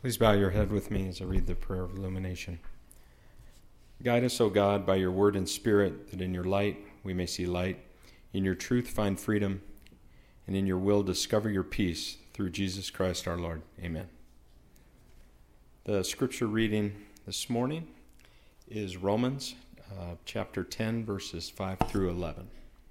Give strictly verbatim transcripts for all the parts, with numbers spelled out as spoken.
Please bow your head with me as I read the prayer of illumination. Guide us, O God, by your word and spirit, that in your light we may see light, in your truth find freedom, and in your will discover your peace, through Jesus Christ our Lord. Amen. The scripture reading this morning is Romans uh, chapter ten, verses five through eleven.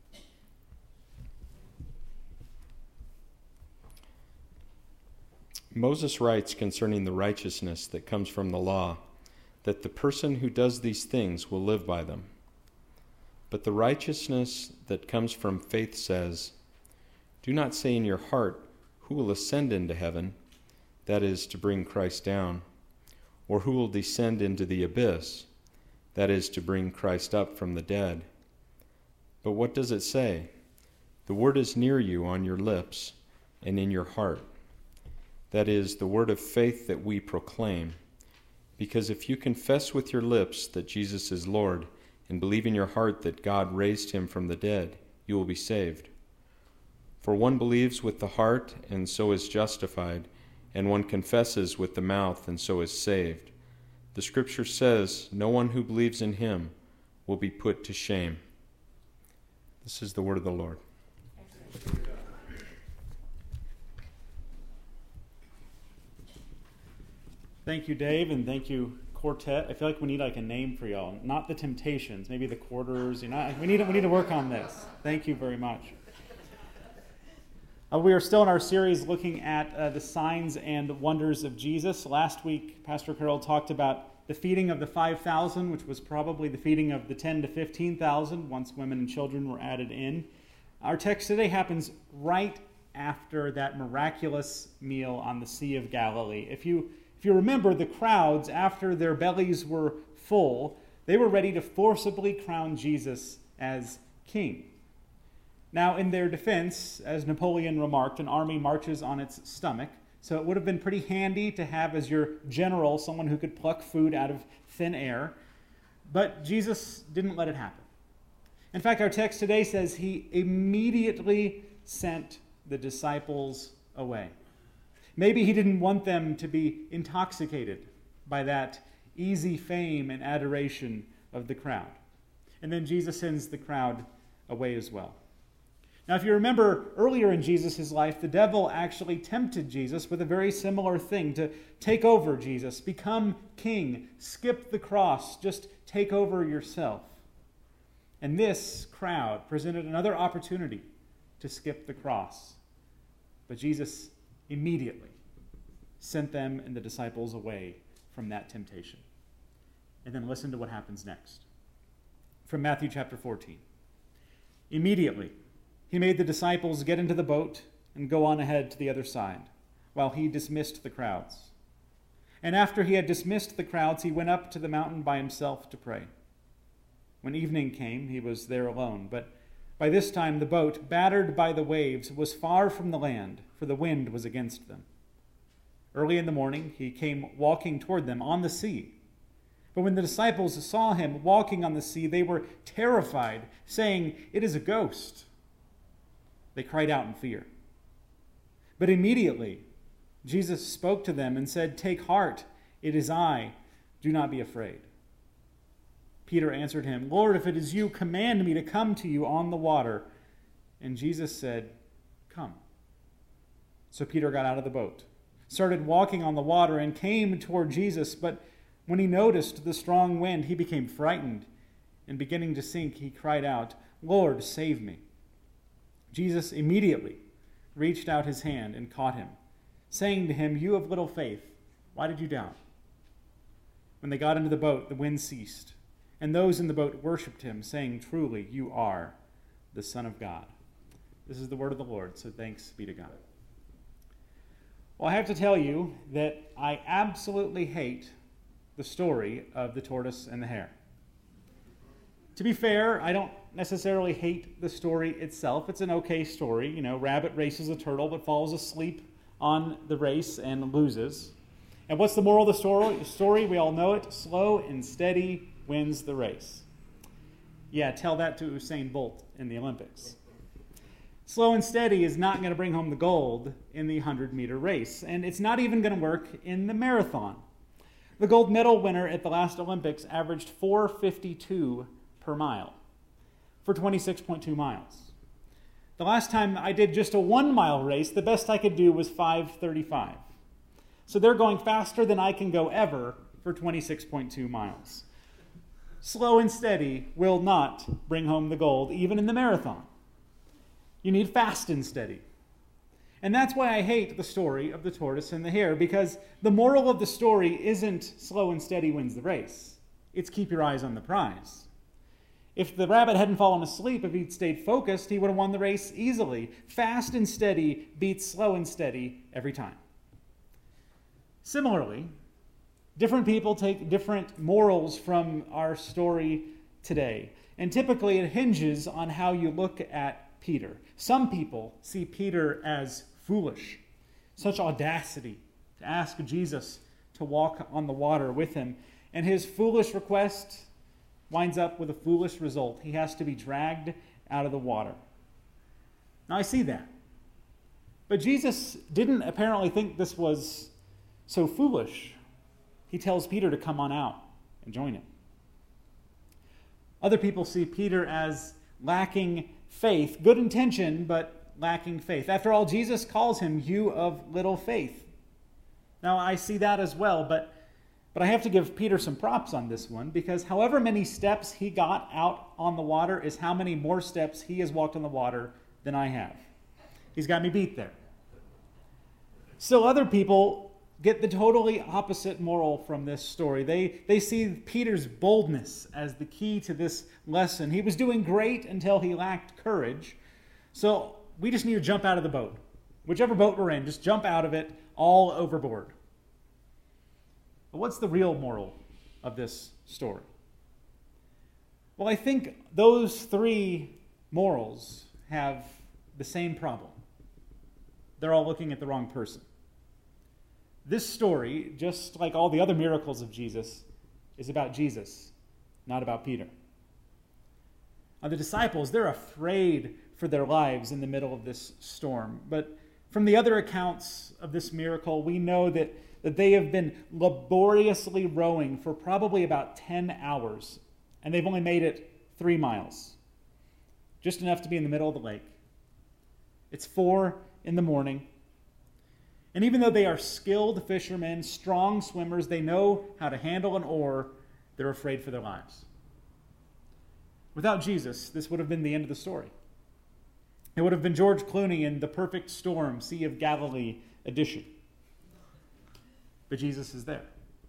Moses writes concerning the righteousness that comes from the law, that the person who does these things will live by them. But the righteousness that comes from faith says, do not say in your heart, who will ascend into heaven, that is, to bring Christ down, or who will descend into the abyss, that is, to bring Christ up from the dead. But what does it say? The word is near you on your lips and in your heart. That is, the word of faith that we proclaim. Because if you confess with your lips that Jesus is Lord, and believe in your heart that God raised him from the dead, you will be saved. For one believes with the heart, and so is justified, and one confesses with the mouth, and so is saved. The scripture says, no one who believes in him will be put to shame. This is the word of the Lord. Thank you, Dave, and thank you, Quartet. I feel like we need like a name for y'all. Not the Temptations, maybe the Quarters. You know, we need to, we need to work on this. Thank you very much. Uh, we are still in our series looking at uh, the signs and wonders of Jesus. Last week, Pastor Carroll talked about the feeding of the five thousand, which was probably the feeding of the ten to fifteen thousand once women and children were added in. Our text today happens right after that miraculous meal on the Sea of Galilee. If you If you remember, the crowds, after their bellies were full, they were ready to forcibly crown Jesus as king. Now, in their defense, as Napoleon remarked, an army marches on its stomach, so it would have been pretty handy to have as your general someone who could pluck food out of thin air. But Jesus didn't let it happen. In fact, our text today says he immediately sent the disciples away. Maybe he didn't want them to be intoxicated by that easy fame and adoration of the crowd. And then Jesus sends the crowd away as well. Now, if you remember earlier in Jesus' life, the devil actually tempted Jesus with a very similar thing, to take over Jesus, become king, skip the cross, just take over yourself. And this crowd presented another opportunity to skip the cross. But Jesus immediately sent them and the disciples away from that temptation. And then listen to what happens next. From Matthew chapter fourteen. Immediately, he made the disciples get into the boat and go on ahead to the other side, while he dismissed the crowds. And after he had dismissed the crowds, he went up to the mountain by himself to pray. When evening came, he was there alone, but by this time the boat, battered by the waves, was far from the land, for the wind was against them. Early in the morning he came walking toward them on the sea. But when the disciples saw him walking on the sea, they were terrified, saying, "It is a ghost." They cried out in fear. But immediately Jesus spoke to them and said, "Take heart, it is I, do not be afraid." Peter answered him, "Lord, if it is you, command me to come to you on the water." And Jesus said, "Come." So Peter got out of the boat, started walking on the water, and came toward Jesus. But when he noticed the strong wind, he became frightened, and beginning to sink, he cried out, "Lord, save me." Jesus immediately reached out his hand and caught him, saying to him, "You of little faith, why did you doubt?" When they got into the boat, the wind ceased, and those in the boat worshipped him, saying, "Truly, you are the Son of God." This is the word of the Lord, so thanks be to God. Well, I have to tell you that I absolutely hate the story of the tortoise and the hare. To be fair, I don't necessarily hate the story itself. It's an okay story. You know, rabbit races a turtle but falls asleep on the race and loses. And what's the moral of the story? story? We all know it. Slow and steady wins the race. Yeah, tell that to Usain Bolt in the Olympics. Slow and steady is not going to bring home the gold in the hundred-meter race, and it's not even going to work in the marathon. The gold medal winner at the last Olympics averaged four fifty-two per mile for twenty-six point two miles. The last time I did just a one-mile race, the best I could do was five thirty-five. So they're going faster than I can go ever for twenty-six point two miles. Slow and steady will not bring home the gold, even in the marathon. You need fast and steady. And that's why I hate the story of the tortoise and the hare, because the moral of the story isn't slow and steady wins the race. It's keep your eyes on the prize. If the rabbit hadn't fallen asleep, if he'd stayed focused, he would have won the race easily. Fast and steady beats slow and steady every time. Similarly, different people take different morals from our story today. And typically it hinges on how you look at Peter. Some people see Peter as foolish. Such audacity to ask Jesus to walk on the water with him. And his foolish request winds up with a foolish result. He has to be dragged out of the water. Now I see that. But Jesus didn't apparently think this was so foolish. He tells Peter to come on out and join him. Other people see Peter as lacking faith, good intention, but lacking faith. After all, Jesus calls him, "You of little faith." Now, I see that as well, but, but I have to give Peter some props on this one, because however many steps he got out on the water is how many more steps he has walked on the water than I have. He's got me beat there. Still, other people get the totally opposite moral from this story. They, they see Peter's boldness as the key to this lesson. He was doing great until he lacked courage. So we just need to jump out of the boat. Whichever boat we're in, just jump out of it all overboard. But what's the real moral of this story? Well, I think those three morals have the same problem. They're all looking at the wrong person. This story, just like all the other miracles of Jesus, is about Jesus, not about Peter. Now, the disciples, they're afraid for their lives in the middle of this storm. But from the other accounts of this miracle, we know that, that they have been laboriously rowing for probably about ten hours, and they've only made it three miles, just enough to be in the middle of the lake. It's four in the morning. And even though they are skilled fishermen, strong swimmers, they know how to handle an oar, they're afraid for their lives. Without Jesus, this would have been the end of the story. It would have been George Clooney in The Perfect Storm, Sea of Galilee edition. But Jesus is there.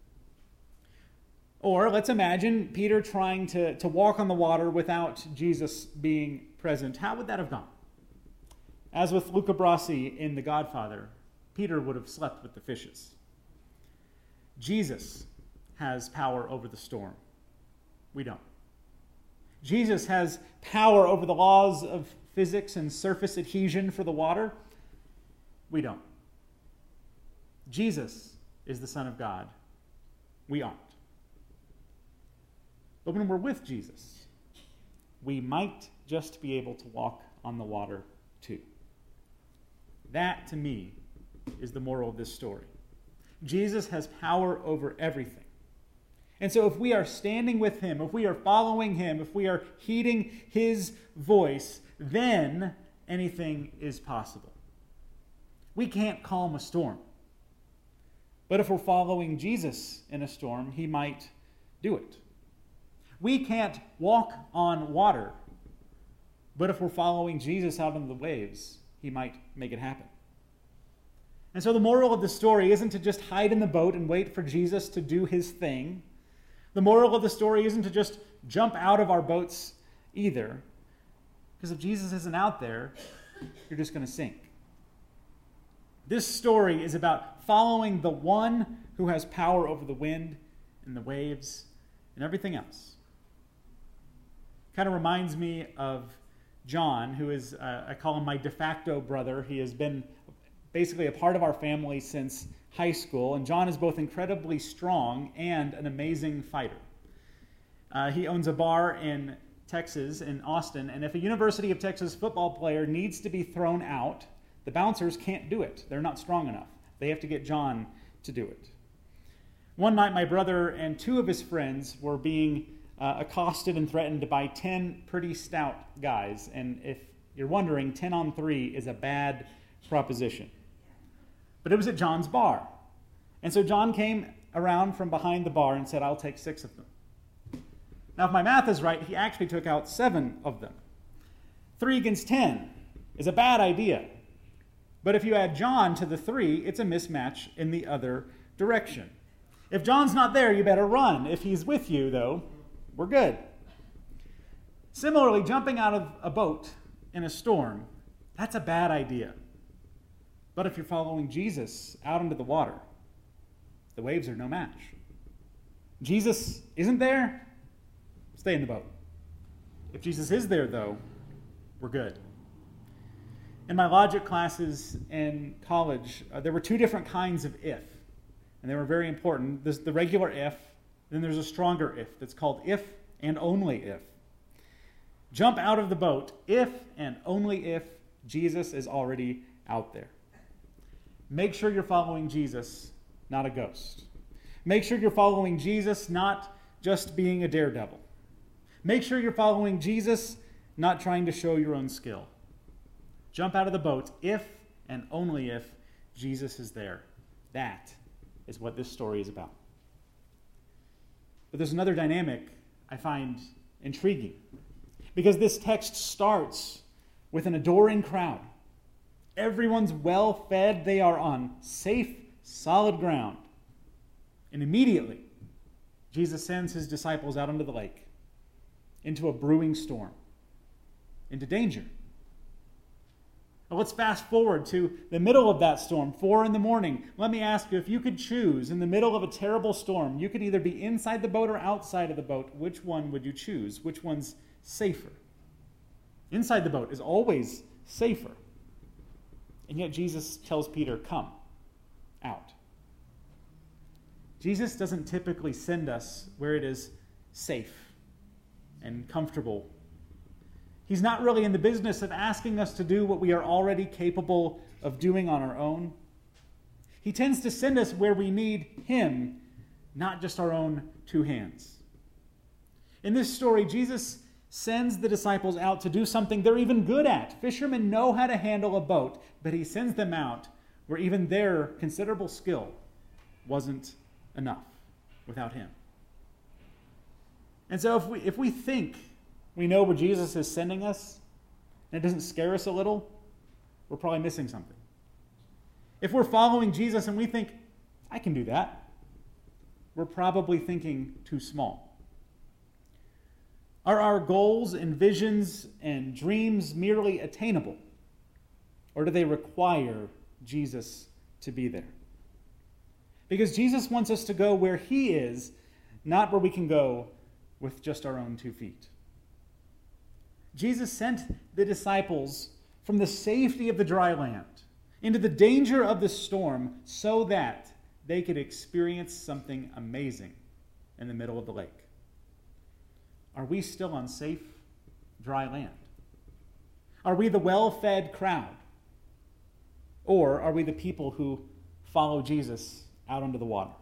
Or let's imagine Peter trying to, to walk on the water without Jesus being present. How would that have gone? As with Luca Brasi in The Godfather, Peter would have slept with the fishes. Jesus has power over the storm. We don't. Jesus has power over the laws of physics and surface adhesion for the water. We don't. Jesus is the Son of God. We aren't. But when we're with Jesus, we might just be able to walk on the water too. That, to me, is the moral of this story. Jesus has power over everything. And so if we are standing with him, if we are following him, if we are heeding his voice, then anything is possible. We can't calm a storm. But if we're following Jesus in a storm, he might do it. We can't walk on water. But if we're following Jesus out on the waves, he might make it happen. And so the moral of the story isn't to just hide in the boat and wait for Jesus to do his thing. The moral of the story isn't to just jump out of our boats either. Because if Jesus isn't out there, you're just going to sink. This story is about following the one who has power over the wind and the waves and everything else. Kind of reminds me of John, who is, uh, I call him my de facto brother. He has been basically a part of our family since high school, and John is both incredibly strong and an amazing fighter. Uh, he owns a bar in Texas, in Austin, and if a University of Texas football player needs to be thrown out, the bouncers can't do it. They're not strong enough. They have to get John to do it. One night, my brother and two of his friends were being uh, accosted and threatened by ten pretty stout guys. And if you're wondering, ten on three is a bad proposition. But it was at John's bar. And so John came around from behind the bar and said, I'll take six of them. Now, if my math is right, he actually took out seven of them. Three against ten is a bad idea. But if you add John to the three, it's a mismatch in the other direction. If John's not there, you better run. If he's with you, though, we're good. Similarly, jumping out of a boat in a storm, that's a bad idea. But if you're following Jesus out into the water, the waves are no match. Jesus isn't there, stay in the boat. If Jesus is there, though, we're good. In my logic classes in college, uh, there were two different kinds of if, and they were very important. There's the regular if, then there's a stronger if that's called if and only if. Jump out of the boat if and only if Jesus is already out there. Make sure you're following Jesus, not a ghost. Make sure you're following Jesus, not just being a daredevil. Make sure you're following Jesus, not trying to show your own skill. Jump out of the boat if and only if Jesus is there. That is what this story is about. But there's another dynamic I find intriguing, because this text starts with an adoring crowd. Everyone's well fed. They are on safe, solid ground. And immediately, Jesus sends his disciples out into the lake, into a brewing storm, into danger. Now let's fast forward to the middle of that storm, four in the morning. Let me ask you, if you could choose in the middle of a terrible storm, you could either be inside the boat or outside of the boat. Which one would you choose? Which one's safer? Inside the boat is always safer. And yet Jesus tells Peter, come out. Jesus doesn't typically send us where it is safe and comfortable. He's not really in the business of asking us to do what we are already capable of doing on our own. He tends to send us where we need him, not just our own two hands. In this story, Jesus sends the disciples out to do something they're even good at. Fishermen know how to handle a boat, but he sends them out where even their considerable skill wasn't enough without him. And so if we if we think we know where Jesus is sending us, and it doesn't scare us a little, we're probably missing something. If we're following Jesus and we think, I can do that, we're probably thinking too small. Are our goals and visions and dreams merely attainable? Or do they require Jesus to be there? Because Jesus wants us to go where he is, not where we can go with just our own two feet. Jesus sent the disciples from the safety of the dry land into the danger of the storm so that they could experience something amazing in the middle of the lake. Are we still on safe, dry land? Are we the well-fed crowd? Or are we the people who follow Jesus out onto the water?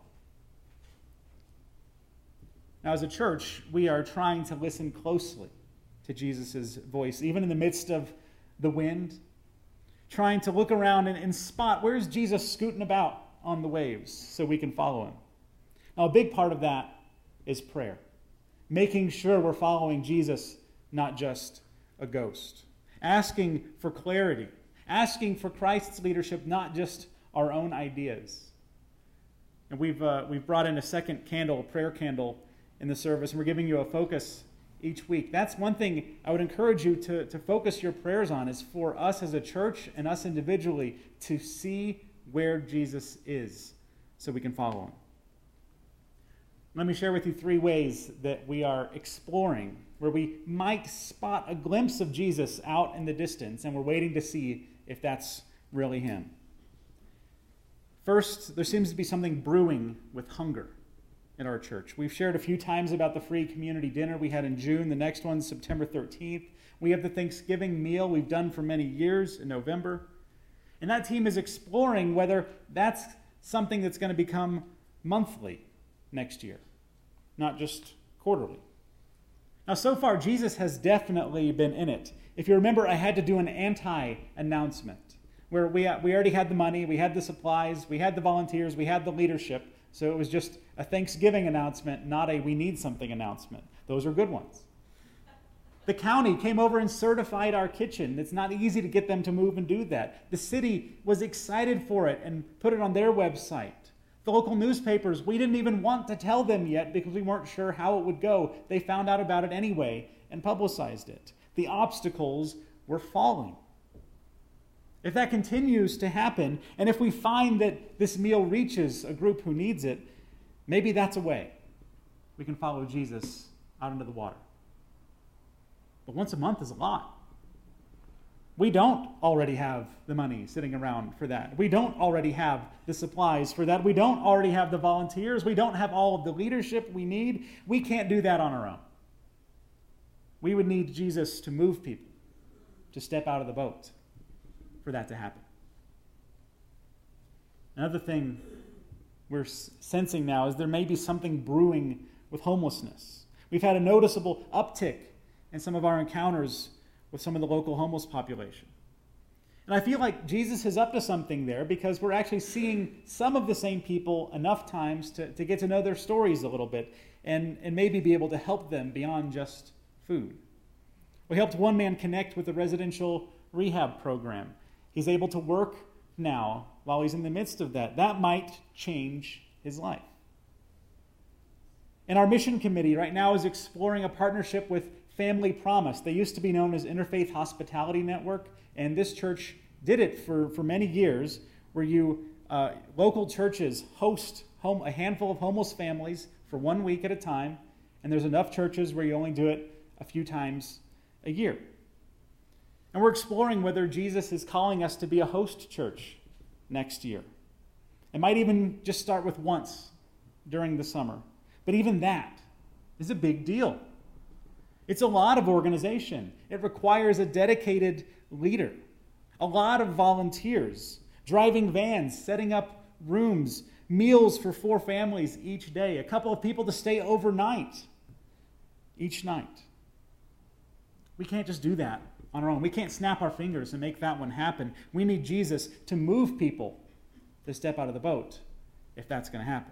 Now, as a church, we are trying to listen closely to Jesus' voice, even in the midst of the wind, trying to look around and, and spot where's Jesus scooting about on the waves so we can follow him. Now, a big part of that is prayer, making sure we're following Jesus, not just a ghost, asking for clarity, asking for Christ's leadership, not just our own ideas. And we've uh, we've brought in a second candle, a prayer candle, in the service, and we're giving you a focus each week. That's one thing I would encourage you to, to focus your prayers on, is for us as a church and us individually to see where Jesus is so we can follow him. Let me share with you three ways that we are exploring where we might spot a glimpse of Jesus out in the distance, and we're waiting to see if that's really him. First, there seems to be something brewing with hunger. at our church. We've shared a few times about the free community dinner we had in June. The next one's September thirteenth. We have the Thanksgiving meal we've done for many years in November. And that team is exploring whether that's something that's going to become monthly next year, not just quarterly. Now, so far, Jesus has definitely been in it. If you remember, I had to do an anti-announcement where we, we already had the money, we had the supplies, we had the volunteers, we had the leadership. So it was just a Thanksgiving announcement, not a we need something announcement. Those are good ones. The county came over and certified our kitchen. It's not easy to get them to move and do that. The city was excited for it and put it on their website. The local newspapers, we didn't even want to tell them yet because we weren't sure how it would go. They found out about it anyway and publicized it. The obstacles were falling. If that continues to happen, and if we find that this meal reaches a group who needs it, maybe that's a way we can follow Jesus out into the water. But once a month is a lot. We don't already have the money sitting around for that. We don't already have the supplies for that. We don't already have the volunteers. We don't have all of the leadership we need. We can't do that on our own. We would need Jesus to move people, to step out of the boat for that to happen. Another thing we're sensing now is there may be something brewing with homelessness. We've had a noticeable uptick in some of our encounters with some of the local homeless population. And I feel like Jesus is up to something there because we're actually seeing some of the same people enough times to, to get to know their stories a little bit and, and maybe be able to help them beyond just food. We helped one man connect with a residential rehab program. He's able to work now while he's in the midst of that. That might change his life. And our mission committee right now is exploring a partnership with Family Promise. They used to be known as Interfaith Hospitality Network, and this church did it for, for many years, where you uh, local churches host home, a handful of homeless families for one week at a time, and there's enough churches where you only do it a few times a year. And we're exploring whether Jesus is calling us to be a host church next year. It might even just start with once during the summer. But even that is a big deal. It's a lot of organization. It requires a dedicated leader, a lot of volunteers, driving vans, setting up rooms, meals for four families each day, a couple of people to stay overnight each night. We can't just do that on our own. We can't snap our fingers and make that one happen. We need Jesus to move people to step out of the boat if that's going to happen.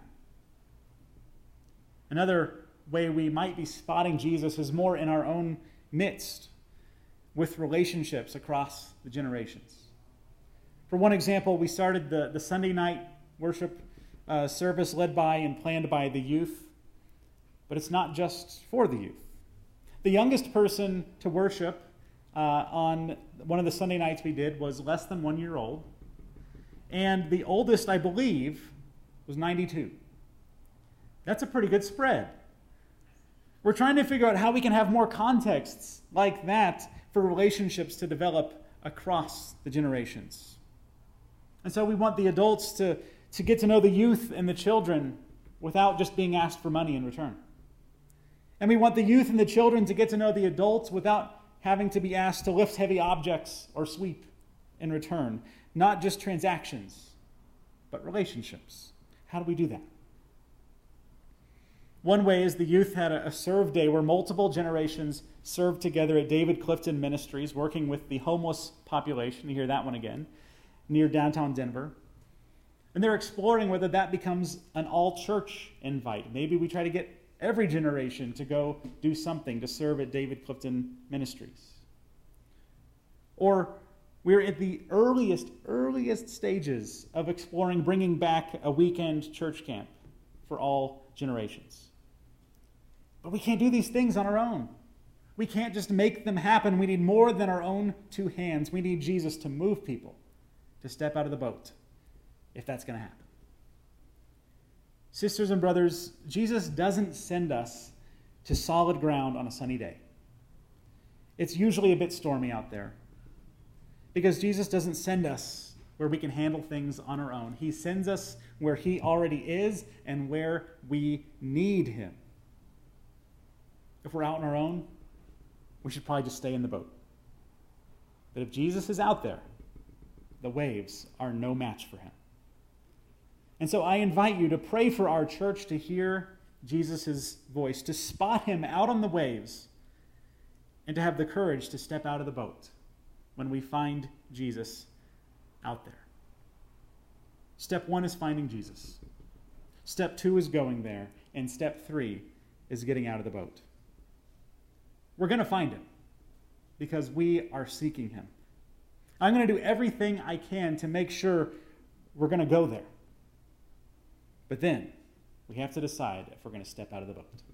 Another way we might be spotting Jesus is more in our own midst with relationships across the generations. For one example, we started the, the Sunday night worship uh, service led by and planned by the youth, but it's not just for the youth. The youngest person to worship uh, on one of the Sunday nights we did was less than one year old, and the oldest, I believe, was ninety-two. That's a pretty good spread. We're trying to figure out how we can have more contexts like that for relationships to develop across the generations. And so we want the adults to, to get to know the youth and the children without just being asked for money in return. And we want the youth and the children to get to know the adults without having to be asked to lift heavy objects or sweep in return. Not just transactions, but relationships. How do we do that? One way is the youth had a, a serve day where multiple generations served together at David Clifton Ministries, working with the homeless population. You hear that one again, near downtown Denver. And they're exploring whether that becomes an all-church invite. Maybe we try to get every generation to go do something to serve at David Clifton Ministries. Or we're at the earliest, earliest stages of exploring bringing back a weekend church camp for all generations. But we can't do these things on our own. We can't just make them happen. We need more than our own two hands. We need Jesus to move people to step out of the boat, if that's going to happen. Sisters and brothers, Jesus doesn't send us to solid ground on a sunny day. It's usually a bit stormy out there, because Jesus doesn't send us where we can handle things on our own. He sends us where he already is and where we need him. If we're out on our own, we should probably just stay in the boat. But if Jesus is out there, the waves are no match for him. And so I invite you to pray for our church to hear Jesus' voice, to spot him out on the waves, and to have the courage to step out of the boat when we find Jesus out there. Step one is finding Jesus. Step two is going there. And step three is getting out of the boat. We're going to find him because we are seeking him. I'm going to do everything I can to make sure we're going to go there. But then we have to decide if we're going to step out of the boat.